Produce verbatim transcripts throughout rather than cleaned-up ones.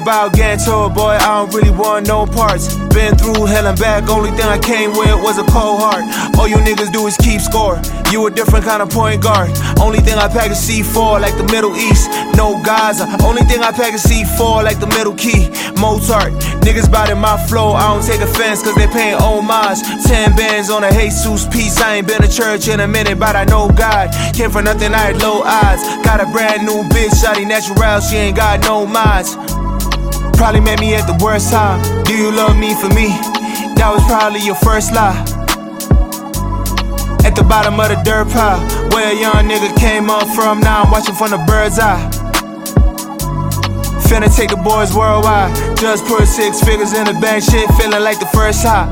about getting told, boy, I don't really want no parts. Been through hell and back, only thing I came with was a cold heart. All you niggas do is keep score. You a different kind of point guard. Only thing I pack is C four like the Middle East. No Gaza. Only thing I pack is C four like the Middle Key. Mozart. Niggas bout in my flow, I don't take offense cause they paying homage. Ten bands on a Jesus piece. I ain't been to church in a minute, but I know God. Came for nothing, I had low odds. Got a brand new bitch, shawty natural, she ain't got no mods. Probably met me at the worst time. Do you love me for me? That was probably your first lie. At the bottom of the dirt pile, where a young nigga came up from, now I'm watching from the bird's eye. Finna take the boys worldwide. Just put six figures in the bank, shit feeling like the first high.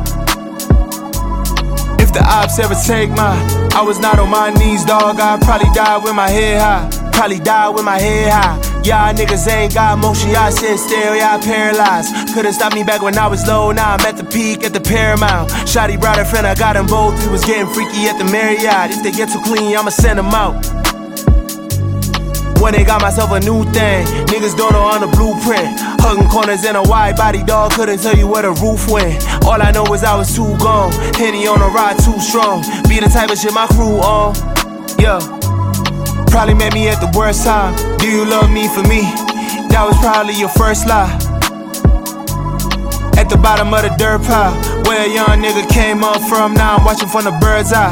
If the ops ever take mine, I was not on my knees, dog. I'd probably die with my head high. Probably die with my head high. Y'all niggas ain't got motion, y'all sit still, y'all paralyzed. Couldn't stop me back when I was low, now I'm at the peak, at the Paramount. Shotty brought a friend, I got them both, we was getting freaky at the Marriott. If they get too clean, I'ma send them out. When they got myself a new thing, niggas don't know on the blueprint. Hugging corners in a wide body, dog, couldn't tell you where the roof went. All I know is I was too gone, Henny on a ride too strong. Be the type of shit my crew on, yeah. Probably met me at the worst time. Do you love me for me? That was probably your first lie. At the bottom of the dirt pile, where a young nigga came up from, now I'm watching from the bird's eye.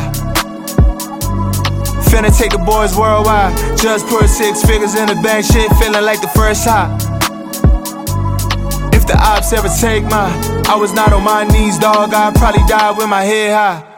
Finna take the boys worldwide. Just put six figures in the bank, shit feeling like the first high. If the ops ever take mine, I was not on my knees, dog. I'd probably die with my head high.